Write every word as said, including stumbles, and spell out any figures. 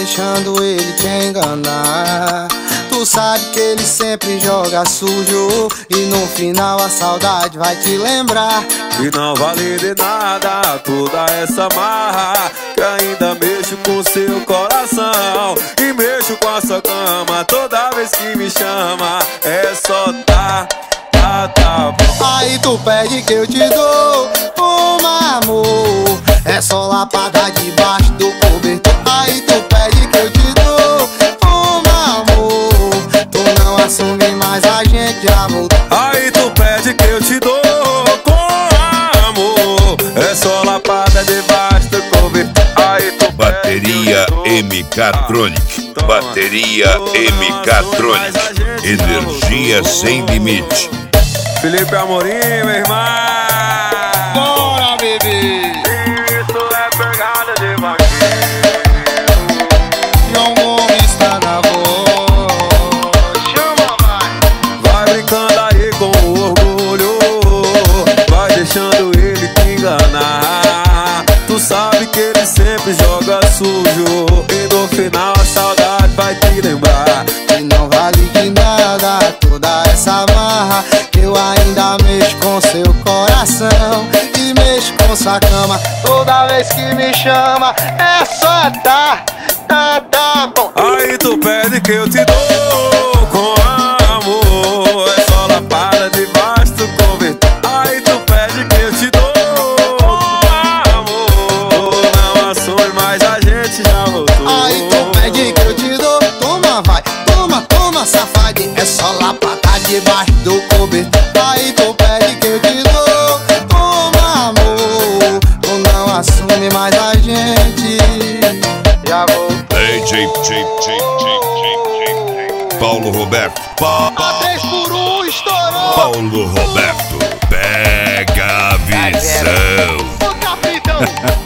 deixando ele te enganar. Tu sabe que ele sempre joga sujo e no final a saudade vai te lembrar. E não vale de nada toda essa marra, que ainda mexo com seu coração e mexo com a sua cama. Toda vez que me chama é só tá, tá, tá bom. Aí tu pede que eu te dou uma amor, é só lapada debaixo do cobertor. Aí tu pede que eu te dou uma amor, tu não assume mais, a gente já voltou. Aí tu pede que eu te dou com amor, é só lapada debaixo do cobertor. Aí tu Bateria M K Tronic, bateria M K Tronic, energia sem limite. Felipe Amorim, meu irmão. Bora, bebê! Isso é pegada de vaqueiro. João Gomes está na voz. Chama, vai! Vai brincando aí com o orgulho, vai deixando ele te enganar. Tu sabe que ele sempre joga sujo e no final a saudade vai te lembrar. E não vale de nada toda essa marra, que eu ainda mexo com seu coração e mexo com sua cama. Toda vez que me chama é só tá, tá, tá bom. Aí tu pede que eu te dou com amor, é só lapada debaixo do cobertor. Aí tu pede que eu te dou com amor, não assume mais, a gente já voltou. Aí tu pede que eu te dou, toma vai, toma, toma safade, é só lapada debaixo do cobertor. Aí tu pede que eu te dou, toma amor, tu não assume mais, a gente já voltou. Ei, J, J, J, J, Paulo Roberto, pa, A três por um estourou. Paulo Roberto, pega a visão. Ô capitão,